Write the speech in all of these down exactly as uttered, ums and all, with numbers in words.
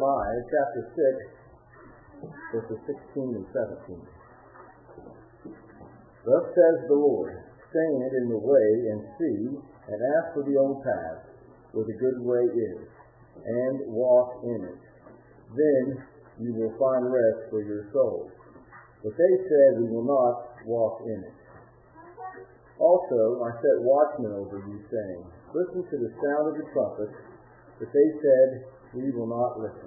Jeremiah chapter six, verses sixteen and seventeen. Thus says the Lord, stand in the way and see, and ask for the old path, where the good way is, and walk in it. Then you will find rest for your souls. But they said, we will not walk in it. Also I set watchmen over you, saying, listen to the sound of the trumpet. But they said, we will not listen.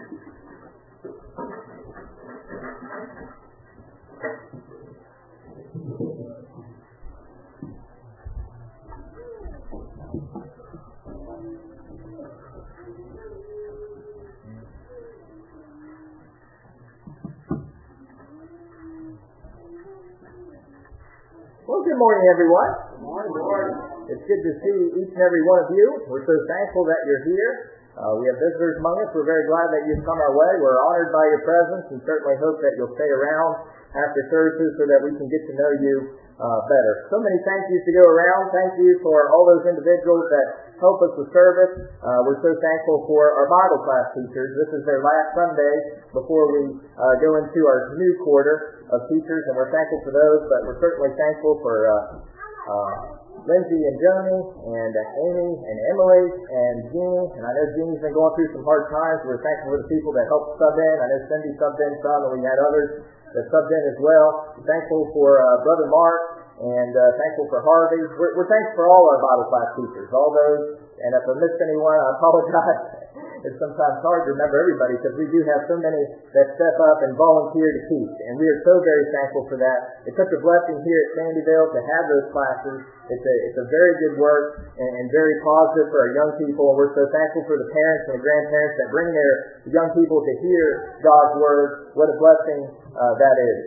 Well, good morning, everyone. Good morning, Lord. It's good to see each and every one of you. We're so thankful that you're here. Uh, we have visitors among us. We're very glad that you've come our way. We're honored by your presence and certainly hope that you'll stay around after services so that we can get to know you uh, better. So many thank yous to go around. Thank you for all those individuals that help us with service. Uh, we're so thankful for our Bible class teachers. This is their last Sunday before we uh, go into our new quarter of teachers, and we're thankful for those, but we're certainly thankful for uh, uh, Lindsay and Joni and uh, Amy and Emily and Jeannie, and I know Jeannie's been going through some hard times. We're thankful for the people that helped sub in. I know Cindy subbed in some, and we had others that subbed in as well. We're thankful for uh, Brother Mark, and uh, thankful for Harvey. We're, we're thankful for all our Bible class teachers, all those, and if I missed anyone, I apologize. It's sometimes hard to remember everybody because we do have so many that step up and volunteer to teach, and we are so very thankful for that. It's such a blessing here at Sandyville to have those classes. It's a it's a very good work and, and very positive for our young people, and we're so thankful for the parents and the grandparents that bring their young people to hear God's Word. What a blessing uh, that is.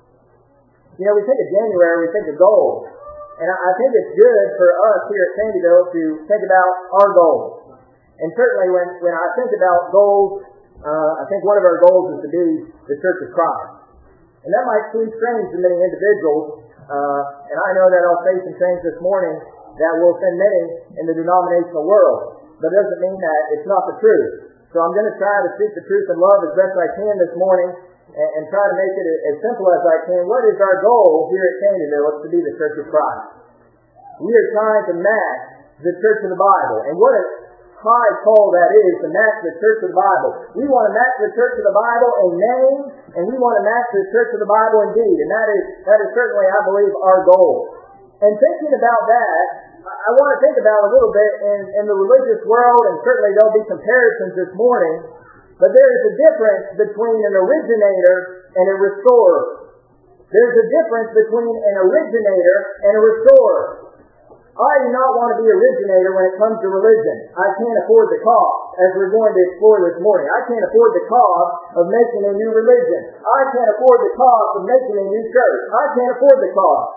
You know, we think of January, we think of goals, and I, I think it's good for us here at Sandyville to think about our goals. And certainly when, when I think about goals, uh, I think one of our goals is to be the Church of Christ. And that might seem strange to many individuals, uh, and I know that I'll say some things this morning that will offend many in the denominational world, but it doesn't mean that it's not the truth. So I'm going to try to speak the truth in love as best I can this morning and, and try to make it as simple as I can. What is our goal here at Sandyville? It's to be the Church of Christ. We are trying to match the Church of the Bible. And what a high call that is to match the Church of the Bible. We want to match the Church of the Bible in name, and we want to match the Church of the Bible in deed. And that is that is certainly, I believe, our goal. And thinking about that, I want to think about a little bit in, in the religious world, and certainly there'll be comparisons this morning, but there is a difference between an originator and a restorer. There's a difference between an originator and a restorer. I do not want to be originator when it comes to religion. I can't afford the cost, as we're going to explore this morning. I can't afford the cost of making a new religion. I can't afford the cost of making a new church. I can't afford the cost.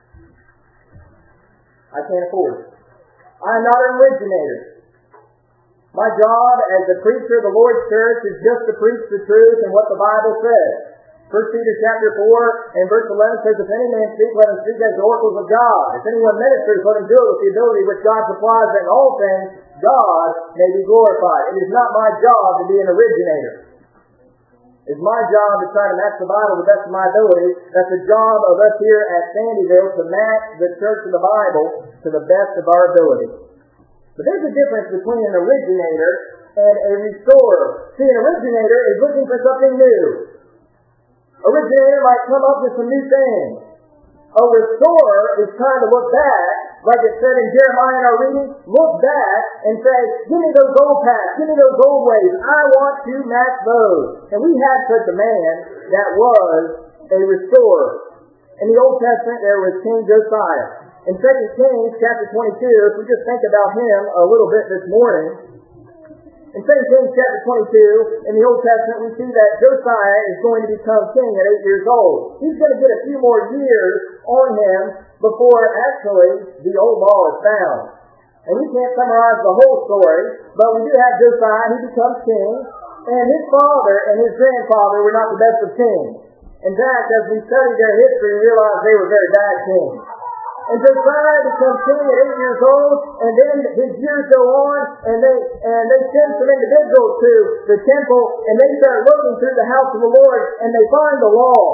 I can't afford it. I'm not an originator. My job as a preacher of the Lord's church is just to preach the truth and what the Bible says. First Peter chapter four and verse eleven says, if any man speak, let him speak as the oracles of God. If anyone ministers, let him do it with the ability which God supplies, that in all things God may be glorified. It is not my job to be an originator. It's my job to try to match the Bible to the best of my ability. That's the job of us here at Sandyville, to match the Church of the Bible to the best of our ability. But there's a difference between an originator and a restorer. See, an originator is looking for something new. Originator might come up with some new things. A restorer is trying to look back, like it said in Jeremiah in our reading, look back and say, give me those old paths, give me those old ways. I want to match those. And we had such a man that was a restorer. In the Old Testament, there was King Josiah. In Second Kings chapter twenty-two, if we just think about him a little bit this morning, in Second Kings chapter twenty-two, in the Old Testament, we see that Josiah is going to become king at eight years old. He's going to get a few more years on him before actually the old law is found. And we can't summarize the whole story, but we do have Josiah. He becomes king, and his father and his grandfather were not the best of kings. In fact, as we study their history, we realize they were very bad kings. And Josiah becomes king at eight years old, and then his years go on, and they and they send some individuals to the temple, and they start looking through the house of the Lord, and they find the law.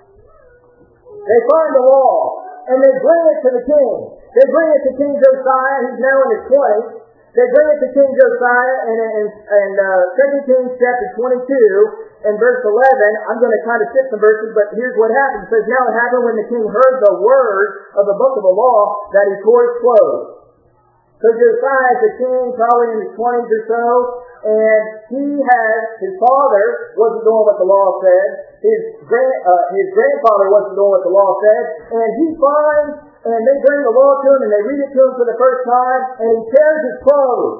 They find the law, and they bring it to the king. They bring it to King Josiah. He's now in his twenties. They bring it to King Josiah, and in, in uh, Second Kings chapter twenty-two, and verse eleven, I'm going to kind of skip some verses, but here's what happened. It says, now it happened when the king heard the word of the book of the law that he tore his clothes. So Josiah is a king, probably in his twenties or so, and he has, his father wasn't doing what the law said, his grand, uh, his grandfather wasn't doing what the law said, and he finds, and they bring the law to him, and they read it to him for the first time, and he tears his clothes.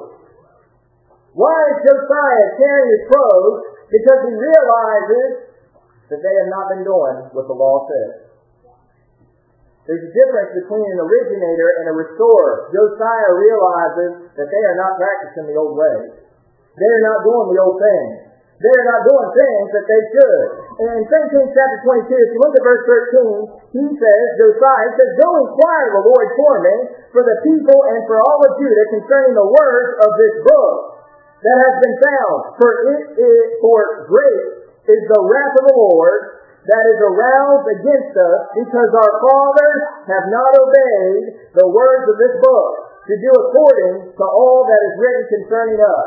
Why is Josiah tearing his clothes? Because he realizes that they have not been doing what the law says. There's a difference between an originator and a restorer. Josiah realizes that they are not practicing the old ways. They are not doing the old things. They are not doing things that they should. And in Second Kings chapter twenty-two, if you look at verse thirteen, he says, Josiah says, go inquire of the Lord for me, for the people and for all of Judah concerning the words of this book that has been found. For it is for great is the wrath of the Lord that is aroused against us, because our fathers have not obeyed the words of this book, to do according to all that is written concerning us.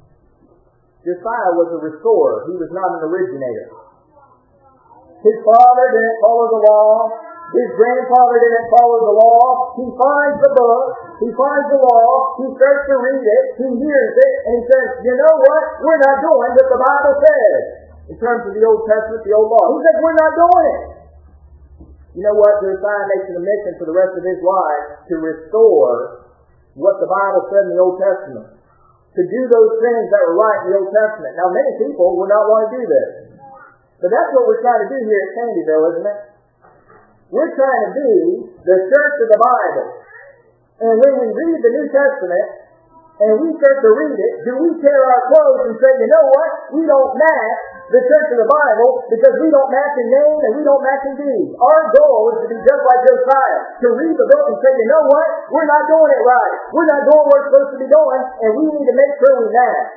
Josiah was a restorer. He was not an originator. His father didn't follow the law. His grandfather didn't follow the law. He finds the book. He finds the law. He starts to read it. He hears it. And he says, you know what? We're not doing what the Bible says. In terms of the Old Testament, the Old Law. He says, we're not doing it. You know what? Josiah makes it a mission for the rest of his life to restore what the Bible said in the Old Testament. To do those things that were right in the Old Testament. Now, many people would not want to do this. But that's what we're trying to do here at Sandyville, isn't it? We're trying to be the church of the Bible. And when we read the New Testament, and we start to read it, do we tear our clothes and say, you know what? We don't match the church of the Bible because we don't match in name and we don't match in deed. Our goal is to be just like Josiah, to read the book and say, you know what? We're not doing it right. We're not doing what we're supposed to be doing, and we need to make sure we match.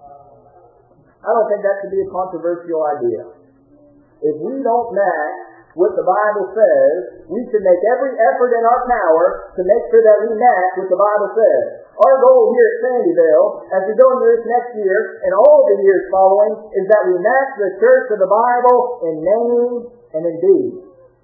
I don't think that should be a controversial idea. If we don't match what the Bible says, we should make every effort in our power to make sure that we match what the Bible says. Our goal here at Sandyville, as we go into this next year, and all the years following, is that we match the church of the Bible in name and in deed.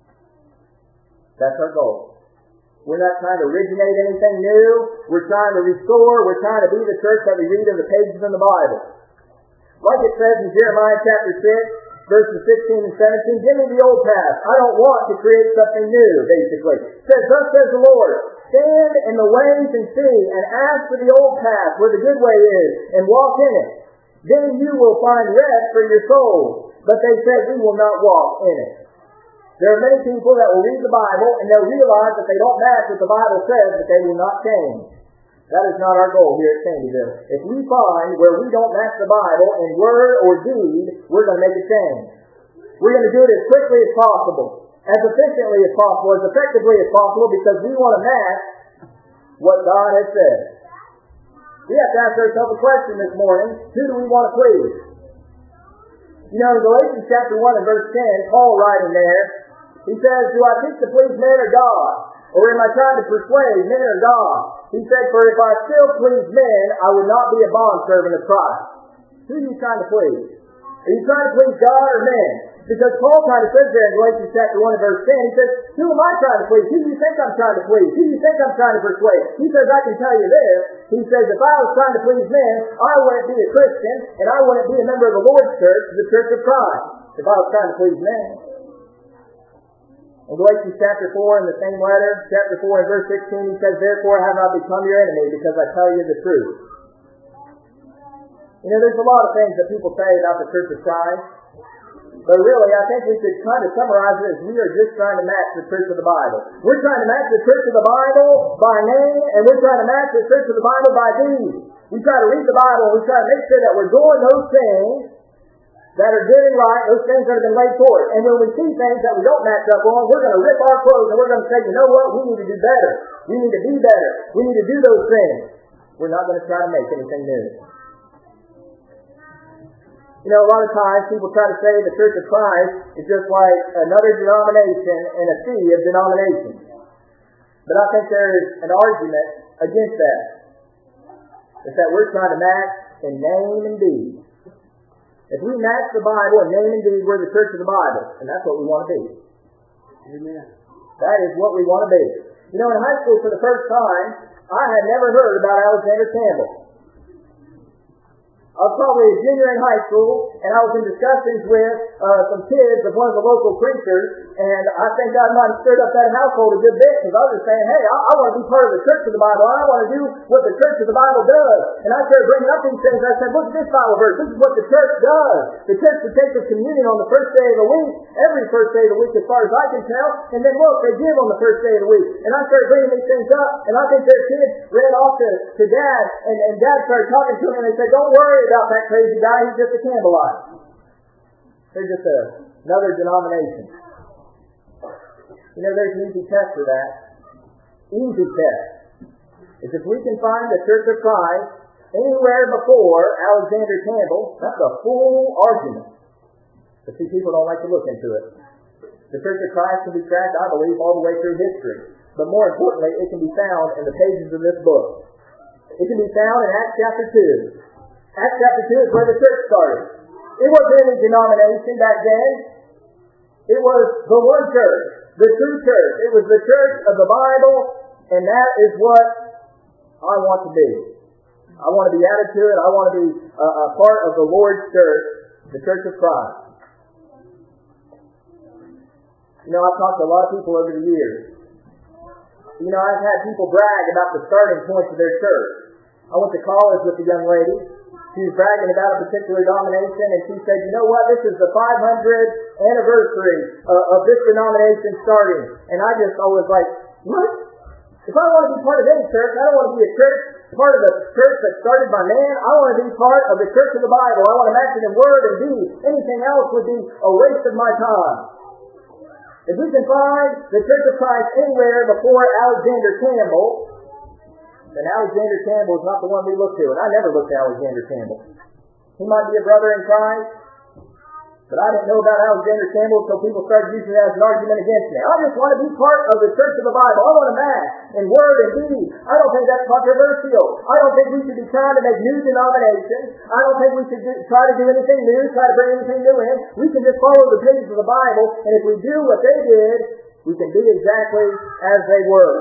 That's our goal. We're not trying to originate anything new. We're trying to restore. We're trying to be the church that we read in the pages in the Bible. Like it says in Jeremiah chapter six, verses sixteen and seventeen, give me the old path. I don't want to create something new, basically. It says, thus says the Lord, stand in the ways and see, and ask for the old path, where the good way is, and walk in it. Then you will find rest for your souls. But they said, we will not walk in it. There are many people that will read the Bible, and they'll realize that they don't match what the Bible says, but they will not change. That is not our goal here at Sandyville. If we find where we don't match the Bible in word or deed, we're going to make a change. We're going to do it as quickly as possible, as efficiently as possible, as effectively as possible, because we want to match what God has said. We have to ask ourselves a question this morning. Who do we want to please? You know, in Galatians chapter one and verse ten, Paul writing there, he says, do I seek to please men or God? Or am I trying to persuade men or God? He said, for if I still please men, I would not be a bondservant of Christ. Who are you trying to please? Are you trying to please God or men? Because Paul kind of says there in Galatians chapter one and verse ten, he says, who am I trying to please? Who do you think I'm trying to please? Who do you think I'm trying to persuade? He says, I can tell you this. He says, if I was trying to please men, I wouldn't be a Christian, and I wouldn't be a member of the Lord's church, the church of Christ, if I was trying to please men. In Galatians chapter four, in the same letter, chapter four and verse sixteen, he says, therefore have I become your enemy, because I tell you the truth. You know, there's a lot of things that people say about the church of Christ, but really, I think we should kind of summarize it as we are just trying to match the church of the Bible. We're trying to match the church of the Bible by name, and we're trying to match the church of the Bible by deed. We try to read the Bible, and we try to make sure that we're doing those things that are good and right, those things that have been laid forth. And when we see things that we don't match up on, we're going to rip our clothes and we're going to say, you know what, we need to do better. We need to be better. We need to do those things. We're not going to try to make anything new. You know, a lot of times people try to say the Church of Christ is just like another denomination in a sea of denominations. But I think there is an argument against that. It's that we're trying to match in name and deed. If we match the Bible in name and deed, we're the Church of the Bible, and that's what we want to be. Amen. That is what we want to be. You know, in high school for the first time, I had never heard about Alexander Campbell. I was probably a junior in high school, and I was in discussions with uh, some kids of one of the local preachers, and I think I might have stirred up that household a good bit, because I was just saying, hey, I, I want to be part of the Church of the Bible, and I want to do what the Church of the Bible does. And I started bringing up these things, and I said, look at this Bible verse, this is what the Church does. The Church would take the communion on the first day of the week, every first day of the week as far as I can tell, and then look, they give on the first day of the week. And I started bringing these things up, and I think their kids ran off to, to Dad, and, and Dad started talking to him, and they said, don't worry about that crazy guy, he's just a Campbellite. They're just a, another denomination. You know, there's an easy test for that. Easy test. Is if we can find the Church of Christ anywhere before Alexander Campbell, that's a full argument. But see, people don't like to look into it. The Church of Christ can be tracked, I believe, all the way through history. But more importantly, it can be found in the pages of this book. It can be found in Acts chapter two. Acts chapter two is where the church started. It wasn't any denomination back then. It was the one church, the true church. It was the church of the Bible, and that is what I want to be. I want to be added to it. I want to be a, a part of the Lord's church, the Church of Christ. You know, I've talked to a lot of people over the years. You know, I've had people brag about the starting points of their church. I went to college with a young lady. She was bragging about a particular denomination, and she said, you know what, this is the five hundredth anniversary uh, of this denomination starting. And I just always like, what? If I want to be part of any church, I don't want to be a church, part of the church that started by man. I want to be part of the Church of the Bible. I want to match it in word and deed. Anything else would be a waste of my time. If we can find the Church of Christ anywhere before Alexander Campbell, then Alexander Campbell is not the one we look to. And I never looked to Alexander Campbell. He might be a brother in Christ, but I didn't know about Alexander Campbell until people started using it as an argument against me. I just want to be part of the Church of the Bible. I want to match in word and deed. I don't think that's controversial. I don't think we should be trying to make new denominations. I don't think we should do, try to do anything new, try to bring anything new in. We can just follow the pages of the Bible, and if we do what they did, we can be exactly as they were.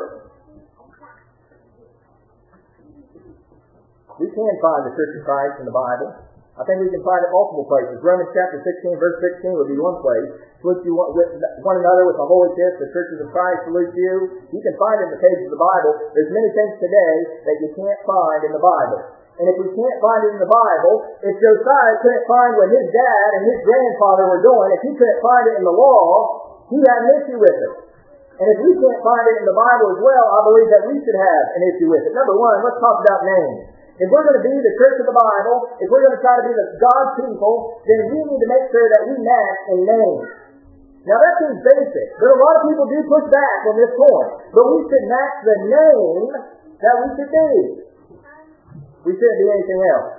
We can find the Church of Christ in the Bible. I think we can find it multiple places. Romans chapter sixteen, verse sixteen would be one place. Salute you with one another with a holy kiss. The churches of Christ salute you. You can find it in the pages of the Bible. There's many things today that you can't find in the Bible. And if we can't find it in the Bible, if Josiah couldn't find what his dad and his grandfather were doing, if he couldn't find it in the law, he had an issue with it. And if we can't find it in the Bible as well, I believe that we should have an issue with it. Number one, let's talk about names. If we're going to be the Church of the Bible, if we're going to try to be the God's people, then we need to make sure that we match in names. Now that seems basic, but a lot of people do push back on this point. But we should match the name that we should be. We shouldn't be anything else.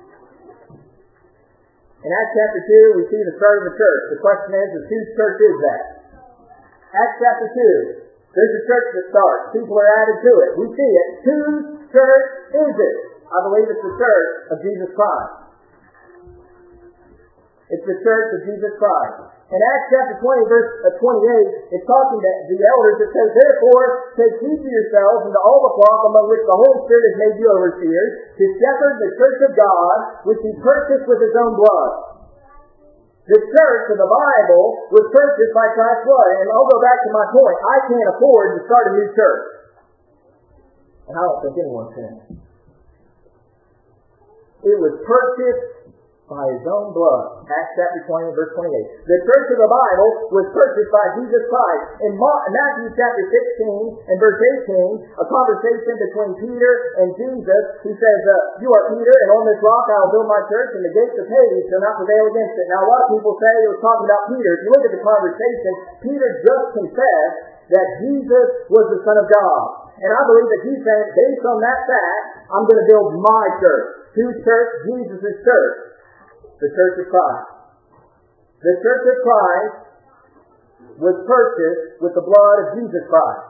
In Acts chapter two, we see the start of the church. The question is, is whose church is that? Acts chapter two. There's a church that starts. People are added to it. We see it. Whose church is it? I believe it's the church of Jesus Christ. It's the church of Jesus Christ. In Acts chapter twenty, verse twenty-eight, it's talking to the elders. It says, therefore, take heed to yourselves and to all the flock among which the Holy Spirit has made you overseers, to shepherd the church of God, which he purchased with his own blood. The church of the Bible was purchased by Christ's blood. And I'll go back to my point. I can't afford to start a new church. And I don't think anyone can. It was purchased by His own blood. Acts chapter twenty, verse twenty-eight. The church of the Bible was purchased by Jesus Christ. In Matthew chapter sixteen and verse eighteen, a conversation between Peter and Jesus. He says, uh, you are Peter, and on this rock I will build my church, and the gates of Hades shall not prevail against it. Now a lot of people say it was talking about Peter. If you look at the conversation, Peter just confessed that Jesus was the Son of God. And I believe that he's saying, based on that fact, I'm going to build my church. Whose church? Jesus' church. The Church of Christ. The Church of Christ was purchased with the blood of Jesus Christ.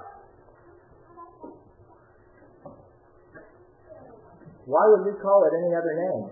Why would we call it any other name?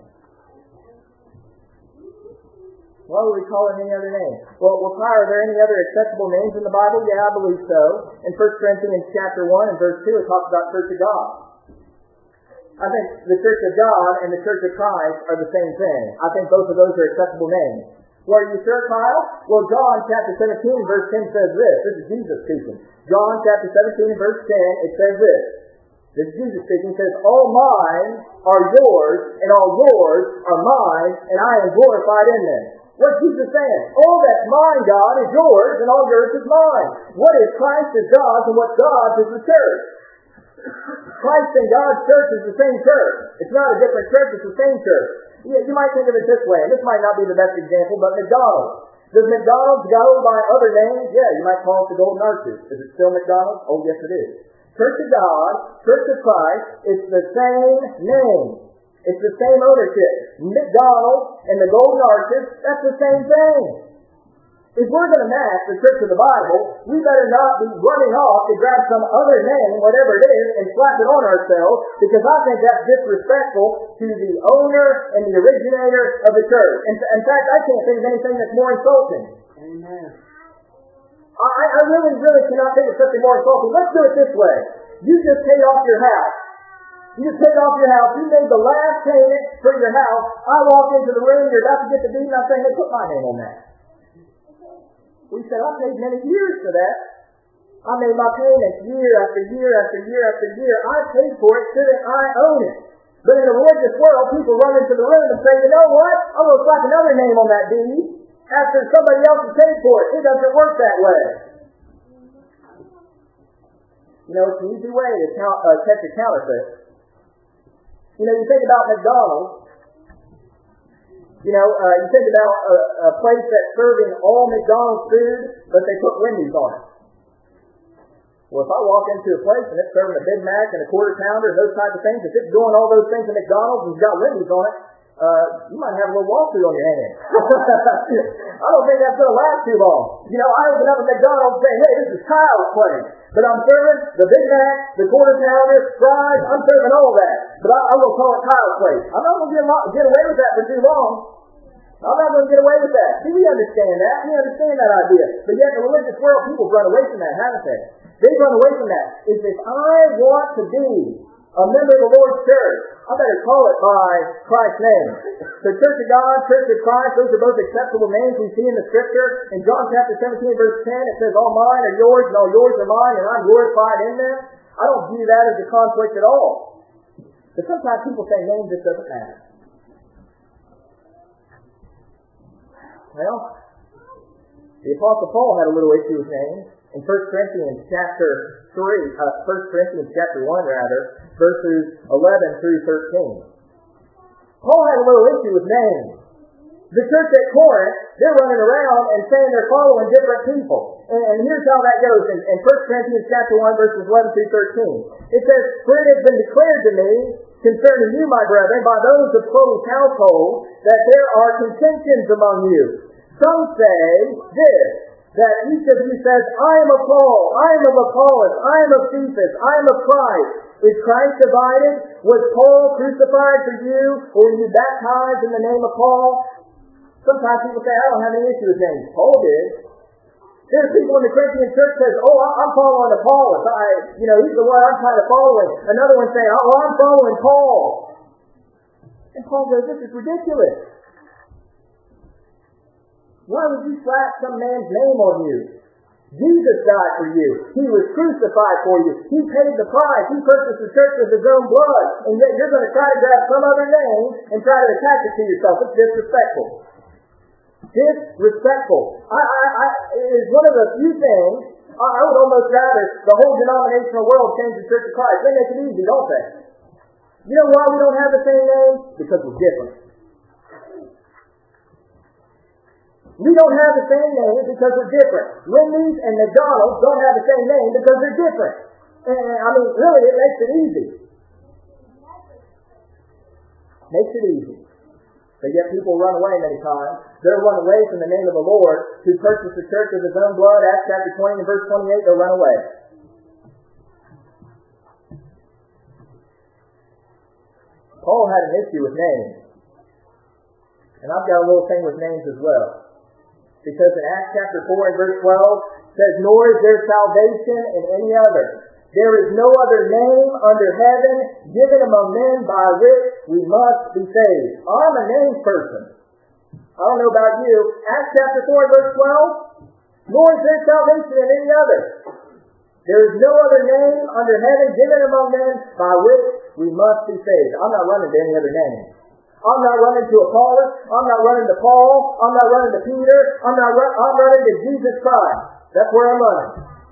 Why would we call it any other name? Well, well, Ty, are there any other acceptable names in the Bible? Yeah, I believe so. In First Corinthians chapter one and verse two, it talks about Church of God. I think the Church of God and the Church of Christ are the same thing. I think both of those are acceptable names. Well, are you sure, Kyle? Well, John chapter seventeen verse ten says this. This is Jesus speaking. John chapter seventeen verse ten, it says this. This is Jesus speaking. It says, all mine are yours, and all yours are mine, and I am glorified in them. What's Jesus saying? All that's mine, God, is yours, and all yours is mine. What is Christ is God's, and what's God's is the church. Christ and God's church is the same church. It's not a different church, it's the same church. You, you might think of it this way, and this might not be the best example, but McDonald's. Does McDonald's go by other names? Yeah, you might call it the Golden Arches. Is it still McDonald's? Oh, yes it is. Church of God, Church of Christ, it's the same name. It's the same ownership. McDonald's and the Golden Arches, that's the same thing. If we're going to match the Church of the Bible, we better not be running off to grab some other name, whatever it is, and slap it on ourselves, because I think that's disrespectful to the owner and the originator of the church. In, in fact, I can't think of anything that's more insulting. Amen. I, I really, really cannot think of something more insulting. Let's do it this way. You just paid off your house. You just paid off your house. You made the last payment for your house. I walk into the room, you're about to get the deed, and I'm saying, hey, put my name on that. We said, I paid many years for that. I made my payments year after year after year after year. I paid for it, shouldn't I own it? But in the religious world, people run into the room and say, you know what? I'm going to slap another name on that deed after somebody else has paid for it. It doesn't work that way. You know, it's an easy way to count, uh, catch a counterfeit. You know, you think about McDonald's. You know, uh, you think about a, a place that's serving all McDonald's food, but they put Wendy's on it. Well, if I walk into a place and it's serving a Big Mac and a quarter pounder and those types of things, if it's doing all those things at McDonald's and it's got Wendy's on it, uh, you might have a little lawsuit on your hands. I don't think that's going to last too long. You know, I open up a McDonald's and say, hey, this is Kyle's place. But I'm serving the Big Mac, the quarter pounder, fries, I'm serving all that. But I, I'm going to call it Kyle's place. I'm not going to get, get away with that for too long. I'm not going to get away with that. See, we understand that. We understand that idea. But yet in the religious world, people run away from that, haven't they? They run away from that. If, if I want to be a member of the Lord's church, I better call it by Christ's name. The Church of God, Church of Christ, those are both acceptable names we see in the Scripture. In John chapter seventeen, verse ten, it says, all mine are yours, and all yours are mine, and I'm glorified in them. I don't view that as a conflict at all. But sometimes people say name just doesn't matter. Well, the Apostle Paul had a little issue with names. In First Corinthians chapter three, uh, First Corinthians chapter one rather, verses eleven through thirteen. Paul had a little issue with names. The church at Corinth, they're running around and saying they're following different people. And, and here's how that goes in, in First Corinthians chapter one, verses eleven through thirteen. It says, for it has been declared to me concerning you, my brethren, by those of Chloe's household, that there are contentions among you. Some say this, that each of you says, I am of Paul, I am of Apollos, I am of Cephas, I am of Christ. Is Christ divided? Was Paul crucified for you, or were you baptized in the name of Paul? Sometimes people say, I don't have any issue with names. Paul did. There's people in the Corinthian church says, oh, I'm following Apollos. I, you know, he's the one I'm trying to follow. Another one saying, oh, I'm following Paul. And Paul goes, this is ridiculous. Why would you slap some man's name on you? Jesus died for you. He was crucified for you. He paid the price. He purchased the church with his own blood. And yet you're going to try to grab some other name and try to attach it to yourself. It's disrespectful. Disrespectful. I, I, I, it is one of the few things, I, I would almost rather the whole denominational world change the Church of Christ. They make it easy, don't they? You know why we don't have the same name? Because we're different. We don't have the same name because we're different. Wendy's and McDonald's don't have the same name because they're different. And, I mean, really, it makes it easy. Makes it easy. But yet people run away many times. They'll run away from the name of the Lord who purchased the church with his own blood. Acts chapter twenty and verse twenty-eight, they'll run away. Paul had an issue with names. And I've got a little thing with names as well. Because in Acts chapter four and verse twelve, it says, "Nor is there salvation in any other. There is no other name under heaven given among men by which we must be saved." I'm a name person. I don't know about you. Acts chapter four and verse twelve, "Nor is there salvation in any other. There is no other name under heaven given among men by which we must be saved." I'm not running to any other name. I'm not running to Apollos. I'm not running to Paul. I'm not running to Peter. I'm not. Run, I'm running to Jesus Christ. That's where I'm running.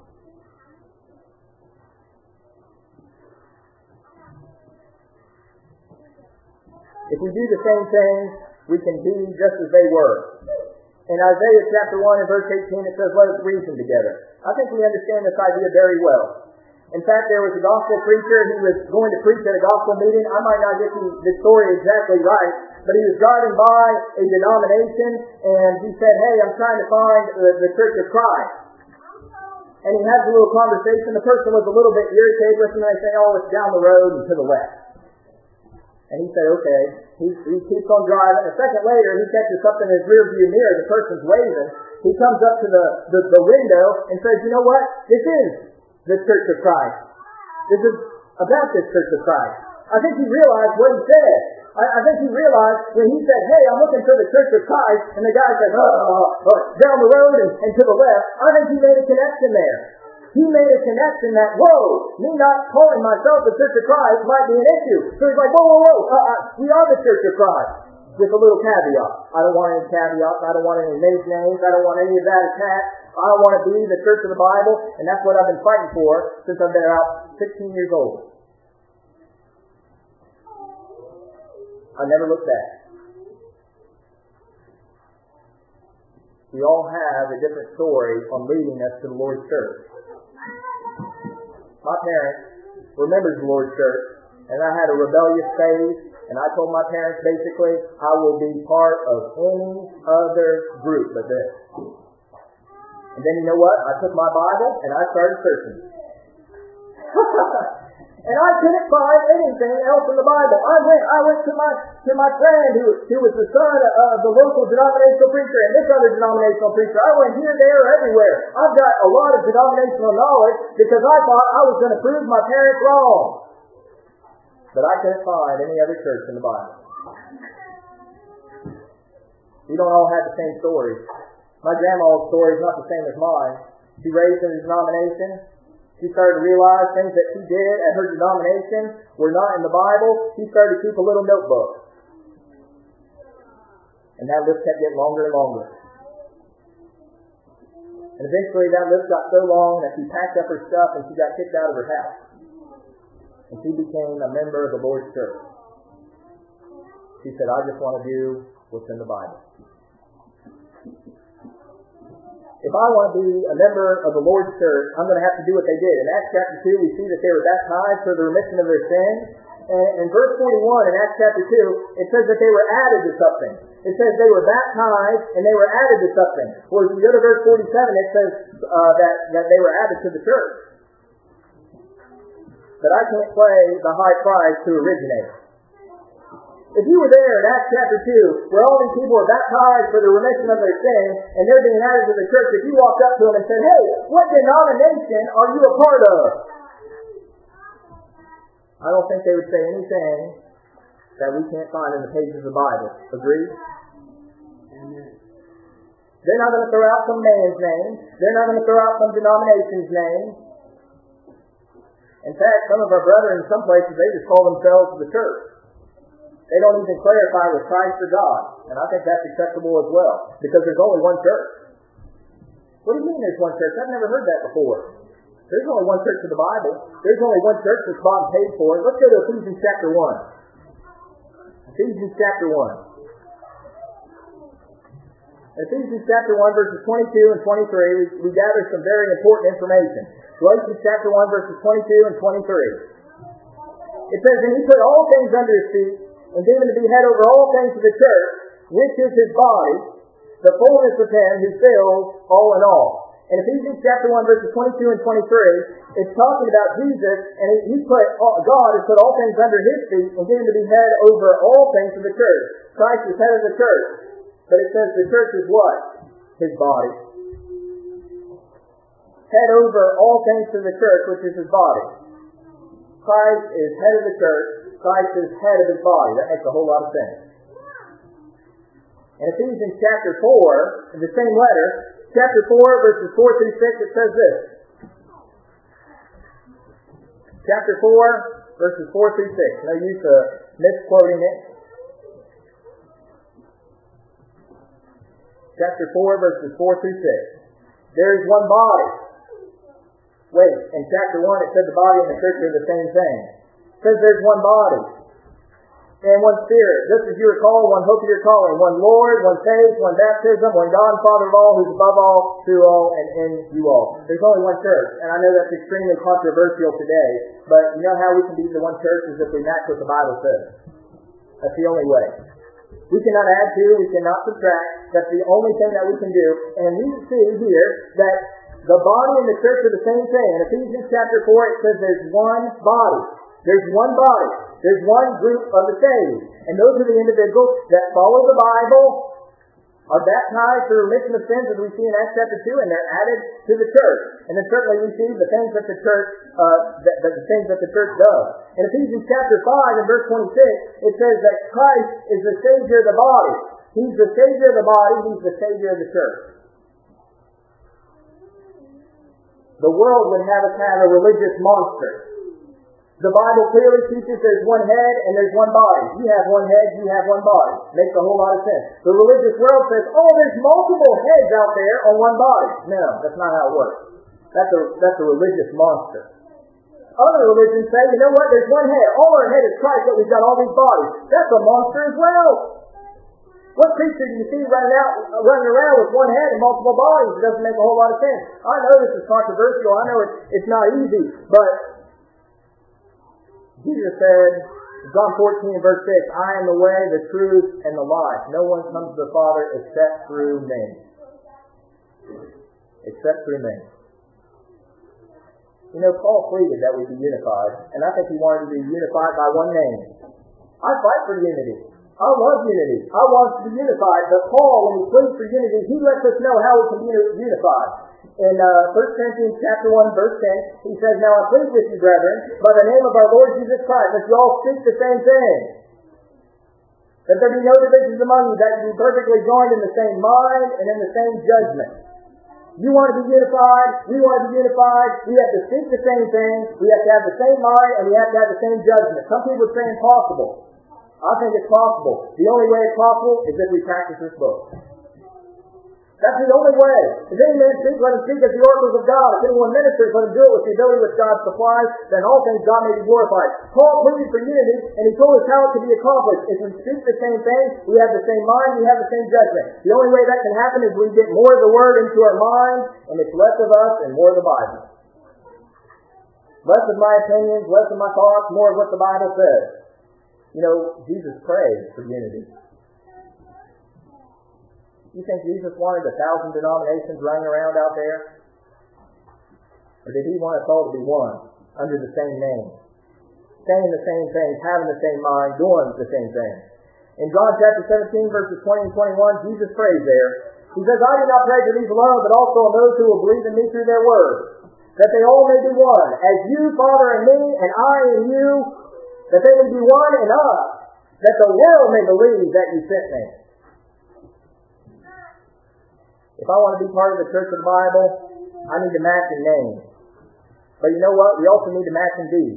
If we do the same thing, we can be just as they were. In Isaiah chapter one and verse eighteen, it says, "Let us reason together." I think we understand this idea very well. In fact, there was a gospel preacher. He was going to preach at a gospel meeting. I might not get the, the story exactly right, but he was driving by a denomination, and he said, "Hey, I'm trying to find the, the Church of Christ." And he has a little conversation. The person was a little bit irritated with him, and they say, "Oh, it's down the road and to the left." And he said, "Okay." He, he keeps on driving. A second later, he catches something in his rear view mirror. The person's waving. He comes up to the, the, the window and says, "You know what? This is the Church of Christ. This is about this Church of Christ." I think he realized what he said. I, I think he realized when he said, "Hey, I'm looking for the Church of Christ," and the guy said, oh, oh, oh, down the road and, and to the left, I think he made a connection there. He made a connection that, whoa, me not calling myself the Church of Christ might be an issue. So he's like, whoa, whoa, whoa, uh, uh, we are the Church of Christ. With a little caveat. I don't want any caveats. I don't want any made names. I don't want any of that attached. I don't want to be the church of the Bible, and that's what I've been fighting for since I've been about sixteen years old. I never looked back. We all have a different story on leading us to the Lord's church. My parents were members of the Lord's church, and I had a rebellious phase. And I told my parents, basically, I will be part of any other group but this. And then you know what? I took my Bible and I started searching. And I couldn't find anything else in the Bible. I went I went to my to my friend who, who was the son of the local denominational preacher and this other denominational preacher. I went here, there, everywhere. I've got a lot of denominational knowledge because I thought I was going to prove my parents wrong. But I couldn't find any other church in the Bible. We don't all have the same stories. My grandma's story is not the same as mine. She raised in a denomination. She started to realize things that she did at her denomination were not in the Bible. She started to keep a little notebook. And that list kept getting longer and longer. And eventually that list got so long that she packed up her stuff and she got kicked out of her house. And she became a member of the Lord's church. She said, "I just want to do what's in the Bible." If I want to be a member of the Lord's church, I'm going to have to do what they did. In Acts chapter two, we see that they were baptized for the remission of their sins. And in verse forty-one in Acts chapter two, it says that they were added to something. It says they were baptized and they were added to something. Well, if you go to verse forty-seven, it says uh, that, that they were added to the church. But I can't play the high price to originate. If you were there in Acts chapter two, where all these people were baptized for the remission of their sins, and they're being added to the church, if you walked up to them and said, "Hey, what denomination are you a part of?" I don't think they would say anything that we can't find in the pages of the Bible. Agreed? Amen. They're not going to throw out some man's name. They're not going to throw out some denomination's name. In fact, some of our brethren in some places, they just call themselves the church. They don't even clarify with Christ or God. And I think that's acceptable as well, because there's only one church. What do you mean there's one church? I've never heard that before. There's only one church in the Bible. There's only one church that's bought and paid for. Let's go to Ephesians chapter one. Ephesians chapter one. Ephesians chapter one, verses twenty-two and twenty-three, we, we gather some very important information. Galatians chapter one, verses twenty-two and twenty-three. It says, "And he put all things under his feet, and gave him to be head over all things to the church, which is his body, the fullness of him who fills all in all." In Ephesians chapter one, verses twenty-two and twenty-three, it's talking about Jesus, and he, he put all, God has put all things under his feet, and gave him to be head over all things to the church. Christ is head of the church. But it says the church is what? His body. Head over all things to the church, which is his body. Christ is head of the church. Christ is head of his body. That makes a whole lot of sense. In Ephesians chapter four, in the same letter, chapter four, verses four through six, it says this. Chapter four, verses four through six. No use of misquoting it. Chapter four, verses four through six. There is one body. Wait, in chapter one it said the body and the church are the same thing. It says there's one body and one Spirit. Just as you recall, one hope of your calling, one Lord, one faith, one baptism, one God and Father of all, who's above all, through all, and in you all. There's only one church, and I know that's extremely controversial today, but you know how we can be the one church is if we match what the Bible says. That's the only way. We cannot add to, we cannot subtract. That's the only thing that we can do. And we see here that the body and the church are the same thing. In Ephesians chapter four, it says there's one body. There's one body. There's one group of the saved. And those are the individuals that follow the Bible, are baptized for remission of sins, as we see in Acts chapter two, and they're added to the church. And then certainly we see the things that the church, uh, that, that the things that the church does. In Ephesians chapter five and verse twenty-six, it says that Christ is the Savior of the body. He's the Savior of the body. He's the Savior of the church. The world would have us have a religious monster. The Bible clearly teaches there's one head and there's one body. You have one head, you have one body. Makes a whole lot of sense. The religious world says, oh, there's multiple heads out there on one body. No, that's not how it works. That's a, that's a religious monster. Other religions say, you know what, there's one head. All our head is Christ, but we've got all these bodies. That's a monster as well. What creature do you see running out, running around with one head and multiple bodies? It doesn't make a whole lot of sense. I know this is controversial. I know it's, it's not easy, but Jesus said, John fourteen verse six, I am the way, the truth, and the life. No one comes to the Father except through me. Except through me. You know, Paul pleaded that we be unified, and I think he wanted to be unified by one name. I fight for unity. I want unity. I want to be unified. But Paul, when he pleads for unity, he lets us know how we can be unified. In uh, First Corinthians chapter one, verse ten, he says, Now I plead with you, brethren, by the name of our Lord Jesus Christ, that you all speak the same thing. That there be no divisions among you, that you be perfectly joined in the same mind and in the same judgment. You want to be unified, we want to be unified, we have to speak the same thing, we have to have the same mind, and we have to have the same judgment. Some people say impossible. I think it's possible. The only way it's possible is if we practice this book. That's the only way. If any man speak, let him speak as the oracles of God. If anyone ministers, let him do it with the ability which God supplies, then all things God may be glorified. Paul pleaded for unity, and he told us how it can be accomplished. If we speak the same thing, we have the same mind, we have the same judgment. The only way that can happen is we get more of the Word into our mind, and it's less of us and more of the Bible. Less of my opinions, less of my thoughts, more of what the Bible says. You know, Jesus prayed for unity. You think Jesus wanted a thousand denominations running around out there? Or did he want us all to be one, under the same name? Saying the same things, having the same mind, doing the same thing. In John chapter seventeen, verses twenty and twenty-one, Jesus prays there. He says, I do not pray for these alone, but also on those who will believe in me through their word, that they all may be one, as you, Father, and me, and I and you, that they may be one in us, that the world may believe that you sent me. If I want to be part of the Church of the Bible, I need to match in name. But you know what? We also need to match in deed.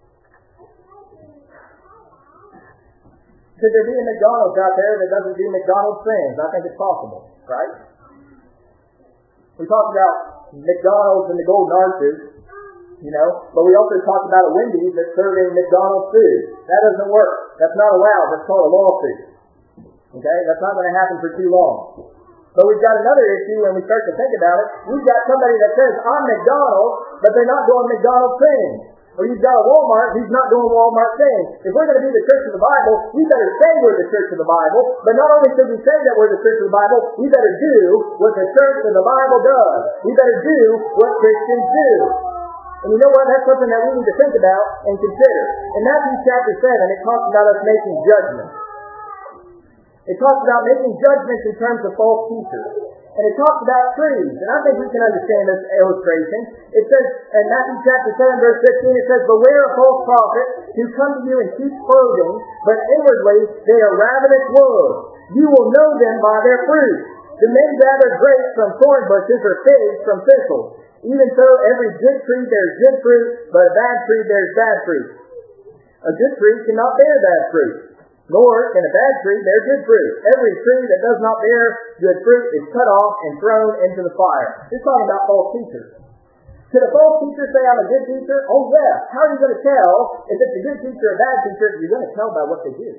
Could there be a McDonald's out there that doesn't do McDonald's things? I think it's possible, right? We talked about McDonald's and the Golden Arches, you know, but we also talked about a Wendy's that's serving McDonald's food. That doesn't work. That's not allowed. That's called a lawsuit. Okay? That's not going to happen for too long. But we've got another issue when we start to think about it. We've got somebody that says, I'm McDonald's, but they're not doing McDonald's things. Or you've got a Walmart who's not doing Walmart things. If we're going to be the Church of the Bible, we better say we're the Church of the Bible. But not only should we say that we're the Church of the Bible, we better do what the Church of the Bible does. We better do what Christians do. And you know what? That's something that we need to think about and consider. In Matthew chapter seven, it talks about us making judgments. It talks about making judgments in terms of false teachers. And it talks about trees. And I think we can understand this illustration. It says in Matthew chapter seven, verse fifteen, it says, beware of false prophets who come to you in sheep's clothing, but inwardly they are ravenous wolves. You will know them by their fruit. Do men gather grapes from thorn bushes or figs from thistles? Even so, every good tree bears good fruit, but a bad tree bears bad fruit. A good tree cannot bear bad fruit, nor can a bad tree bear good fruit. Every tree that does not bear good fruit is cut off and thrown into the fire. It's talking about false teachers. Could a false teacher say, I'm a good teacher? Oh, yeah. How are you going to tell if it's a good teacher or a bad teacher? You're going to tell by what they do.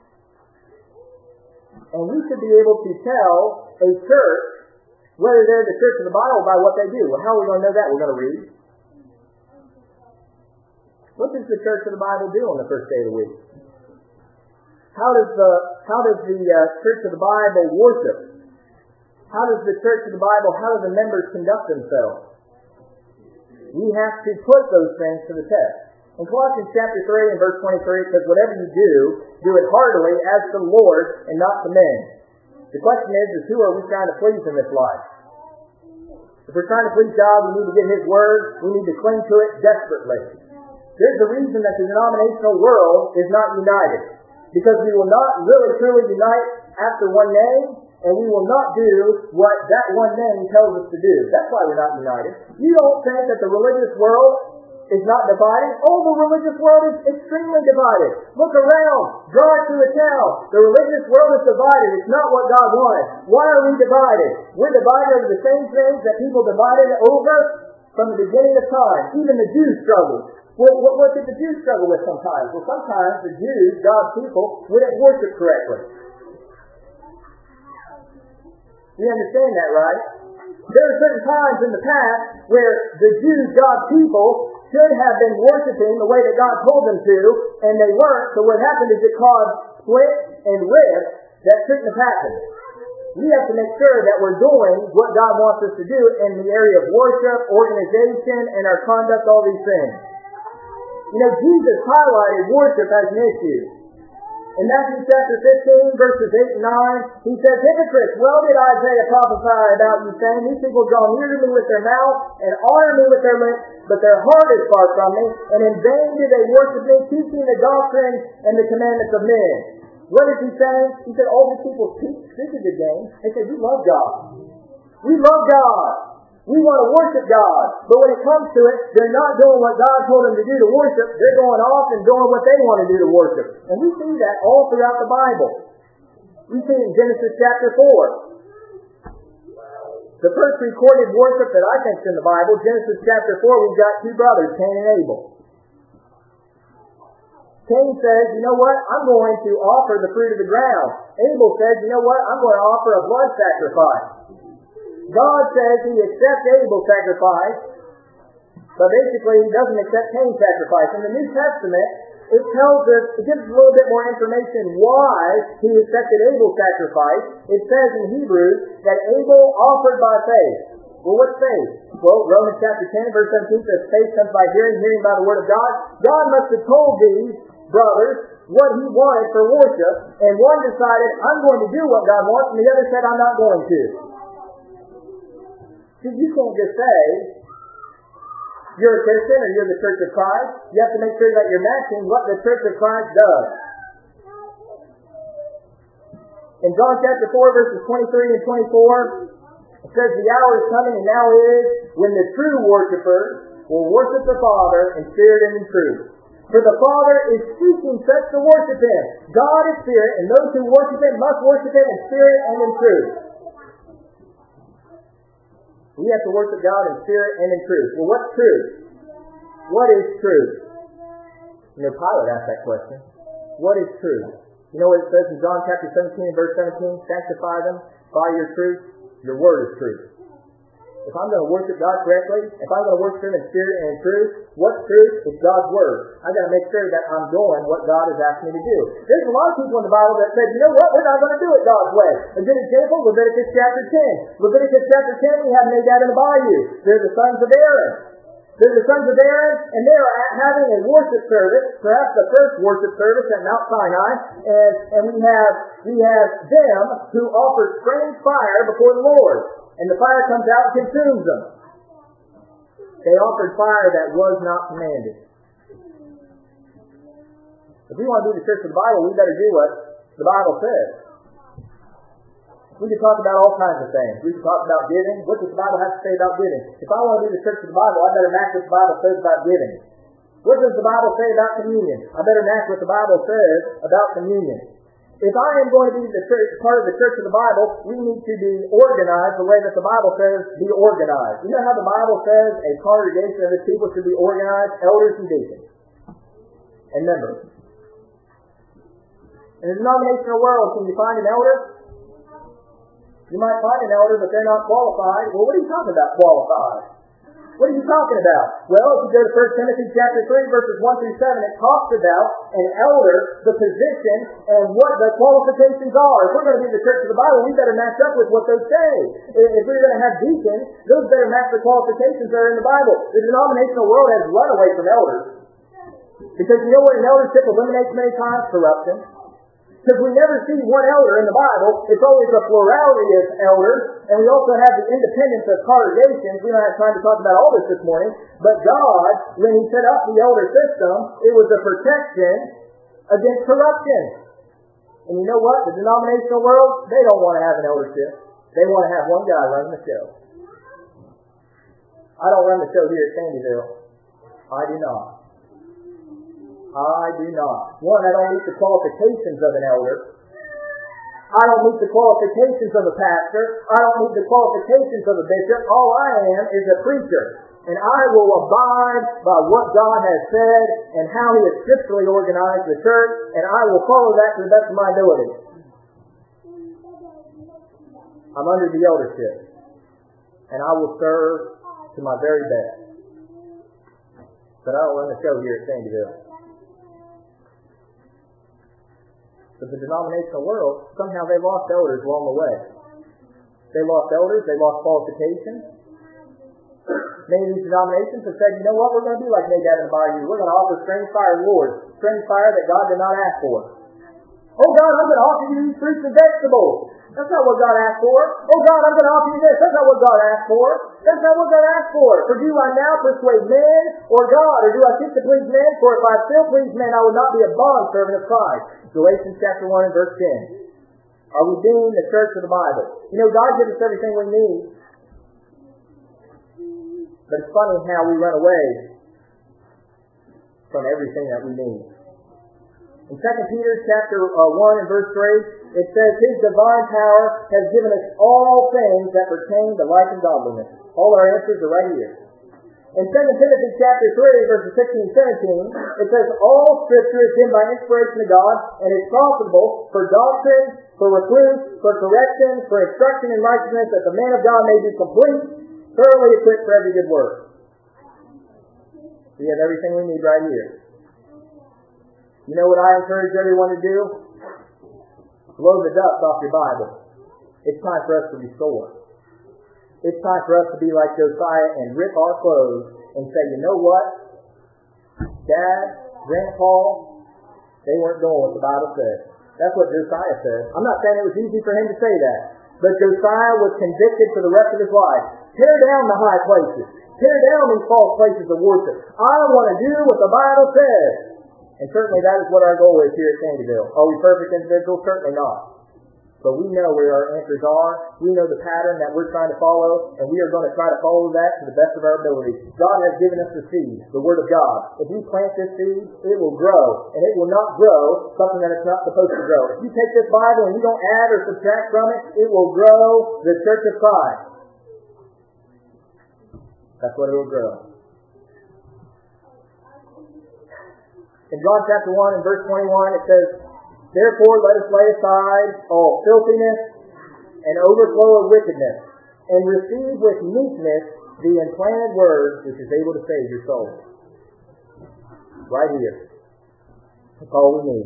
And we should be able to tell a church whether they're the Church of the Bible by what they do. Well, how are we going to know that? We're going to read. What does the Church of the Bible do on the first day of the week? How does the how does the uh, Church of the Bible worship? How does the Church of the Bible, how do the members conduct themselves? We have to put those things to the test. In Colossians chapter three and verse twenty-three, it says, whatever you do, do it heartily as to the Lord and not to men. The question is, is who are we trying to please in this life? If we're trying to please God, we need to get His Word. We need to cling to it desperately. There's a reason that the denominational world is not united. Because we will not really truly unite after one name, and we will not do what that one name tells us to do. That's why we're not united. You don't think that the religious world is not divided? Oh, the religious world is extremely divided. Look around. Draw it to a town. The religious world is divided. It's not what God wanted. Why are we divided? We're divided over the same things that people divided over from the beginning of time. Even the Jews struggled. Well, what, what did the Jews struggle with sometimes? Well, sometimes the Jews, God's people, wouldn't worship correctly. You understand that, right? There are certain times in the past where the Jews, God's people, should have been worshiping the way that God told them to, and they weren't. So what happened is it caused split and rifts that shouldn't have happened. We have to make sure that we're doing what God wants us to do in the area of worship, organization, and our conduct, all these things. You know, Jesus highlighted worship as an issue. In Matthew chapter fifteen, verses eight and nine, he says, hypocrites, well did Isaiah prophesy about you, saying, these people draw near to me with their mouth and honor me with their lips, but their heart is far from me, and in vain do they worship me, teaching the doctrine and the commandments of men. What is he saying? He said, all these people speak, speak a good game. They say, we love God. We love God. We want to worship God. But when it comes to it, they're not doing what God told them to do to worship. They're going off and doing what they want to do to worship. And we see that all throughout the Bible. We see it in Genesis chapter four. The first recorded worship that I think is in the Bible, Genesis chapter four, we've got two brothers, Cain and Abel. Cain says, you know what? I'm going to offer the fruit of the ground. Abel says, you know what? I'm going to offer a blood sacrifice. God says he accepts Abel's sacrifice, but basically he doesn't accept Cain's sacrifice. In the New Testament, it tells us, it gives us a little bit more information why he accepted Abel's sacrifice. It says in Hebrews that Abel offered by faith. Well, what's faith? Well, Romans chapter ten, verse seventeen says, faith comes by hearing, hearing by the word of God. God must have told these brothers what he wanted for worship, and one decided, I'm going to do what God wants, and the other said, I'm not going to. See, you can't just say, you're a Christian or you're the Church of Christ. You have to make sure that you're matching what the Church of Christ does. In John chapter four, verses twenty-three and twenty-four, It says the hour is coming, and now is, when the true worshipers will worship the Father in spirit and in truth. For the Father is seeking such to worship Him. God is spirit, and those who worship Him must worship Him in spirit and in truth. We have to worship God in spirit and in truth. Well, what's truth? What is truth? You know, Pilate asked that question. What is truth? You know what it says in John chapter seventeen, verse seventeen? Sanctify them by your truth. Your word is truth. If I'm going to worship God correctly, if I'm going to worship Him in spirit and in truth, what's truth? It's God's Word. I've got to make sure that I'm doing what God has asked me to do. There's a lot of people in the Bible that said, you know what, we're not going to do it God's way. A good example, Leviticus chapter ten. Leviticus chapter ten, we have Nadab and Abihu. They're the sons of Aaron. They're the sons of Aaron, and they are having a worship service, perhaps the first worship service at Mount Sinai, and, and we have we have them who offer strange fire before the Lord. And the fire comes out and consumes them. They offered fire that was not commanded. If we want to be the church of the Bible, we better do what the Bible says. We can talk about all kinds of things. We can talk about giving. What does the Bible have to say about giving? If I want to be the church of the Bible, I better match what the Bible says about giving. What does the Bible say about communion? I better match what the Bible says about communion. If I am going to be the church, part of the church of the Bible, we need to be organized the way that the Bible says be organized. You know how the Bible says a congregation of its people should be organized? Elders and deacons. And members. In the denominational world, can you find an elder? You might find an elder, but they're not qualified. Well, what are you talking about, qualified? What are you talking about? Well, if you go to First Timothy chapter three, verses one through seven, it talks about an elder, the position, and what the qualifications are. If we're going to be the church of the Bible, we better match up with what those say. If we're going to have deacons, those better match the qualifications that are in the Bible. The denominational world has run away from elders. Because you know what an eldership eliminates many times? Corruption. Because we never see one elder in the Bible. It's always a plurality of elders. And we also have the independence of congregations. We don't have time to talk about all this this morning. But God, when He set up the elder system, it was a protection against corruption. And you know what? The denominational world, they don't want to have an eldership. They want to have one guy running the show. I don't run the show here at Sandyville. I do not. I do not. One, I don't meet the qualifications of an elder. I don't meet the qualifications of a pastor. I don't meet the qualifications of a bishop. All I am is a preacher. And I will abide by what God has said and how He has scripturally organized the church, and I will follow that to the best of my ability. I'm under the eldership, and I will serve to my very best. But I don't run the show here at Sandyville. But the denominational world, somehow they lost elders along the way. They lost elders, they lost qualifications. Many of these denominations have said, you know what, we're going to be like Nadab and Abihu. We're going to offer strange fire rewards, strange fire that God did not ask for. Oh God, I'm going to offer you these fruits and vegetables. That's not what God asked for. Oh God, I'm going to offer you this. That's not what God asked for. That's not what God asked for. For do I now persuade men or God? Or do I seek to please men? For if I still please men, I would not be a bondservant of Christ. Galatians chapter one and verse ten. Are we being the church of the Bible? You know, God gives us everything we need. But it's funny how we run away from everything that we need. In Second Peter chapter uh, one and verse three, it says, His divine power has given us all things that pertain to life and godliness. All our answers are right here. In Second Timothy chapter three, verses sixteen and seventeen, it says, All Scripture is given by inspiration of God, and is profitable for doctrine, for reproof, for correction, for instruction in righteousness, that the man of God may be complete, thoroughly equipped for every good work. We have everything we need right here. You know what I encourage everyone to do? Blow the dust off your Bible. It's time for us to restore. It's time for us to be like Josiah and rip our clothes and say, you know what? Dad, Grandpa, they weren't doing what the Bible said. That's what Josiah said. I'm not saying it was easy for him to say that. But Josiah was convicted for the rest of his life. Tear down the high places. Tear down these false places of worship. I want to do what the Bible says. And certainly that is what our goal is here at Sandyville. Are we perfect individuals? Certainly not. But we know where our answers are. We know the pattern that we're trying to follow, and we are going to try to follow that to the best of our ability. God has given us the seed, the Word of God. If we plant this seed, it will grow, and it will not grow something that it's not supposed to grow. If you take this Bible and you don't add or subtract from it, it will grow the Church of Christ. That's what it will grow. In John chapter one and verse twenty-one, it says, "Therefore let us lay aside all filthiness and overflow of wickedness, and receive with meekness the implanted word which is able to save your soul." Right here. That's all we need.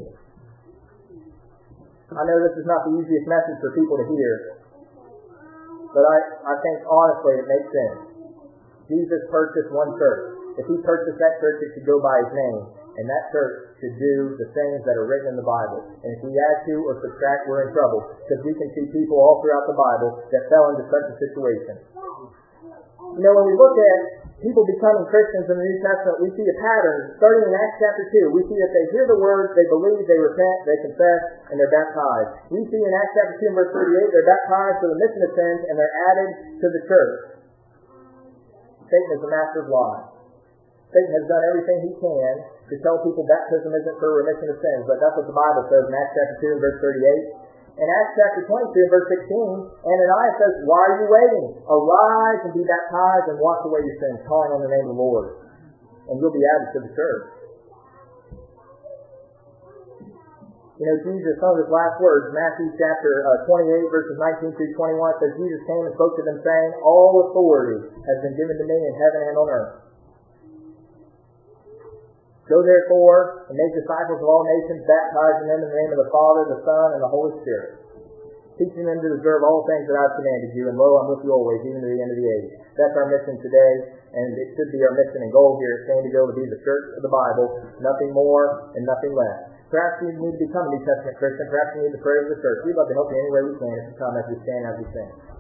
I know this is not the easiest message for people to hear, but I, I think honestly it makes sense. Jesus purchased one church. If he purchased that church, it should go by his name. And that church should do the things that are written in the Bible. And if we add to or subtract, we're in trouble. Because we can see people all throughout the Bible that fell into such a situation. You know, when we look at people becoming Christians in the New Testament, we see a pattern. Starting in Acts chapter two, we see that they hear the word, they believe, they repent, they confess, and they're baptized. We see in Acts chapter two, verse thirty-eight, they're baptized for the remission of sins, and they're added to the church. Satan is the master of lies. Satan has done everything he can to tell people baptism isn't for remission of sins, but that's what the Bible says in Acts chapter two and verse thirty-eight. In Acts chapter twenty-two and verse sixteen, Ananias says, "Why are you waiting? Arise and be baptized and wash away your sins, calling on the name of the Lord, and you'll be added to the church." You know, Jesus, some of his last words, Matthew chapter uh, twenty-eight, verses nineteen through twenty-one, says, "Jesus came and spoke to them, saying, All authority has been given to me in heaven and on earth. Go therefore and make disciples of all nations, baptizing them in the name of the Father, the Son, and the Holy Spirit, teaching them to observe all things that I've commanded you, and lo, I'm with you always, even to the end of the age." That's our mission today, and it should be our mission and goal here at San Diego to be the church of the Bible, nothing more and nothing less. Perhaps you need to become a New Testament Christian. Perhaps you need to pray with the church. We'd love to help you any way we can if you come as we stand as we sing.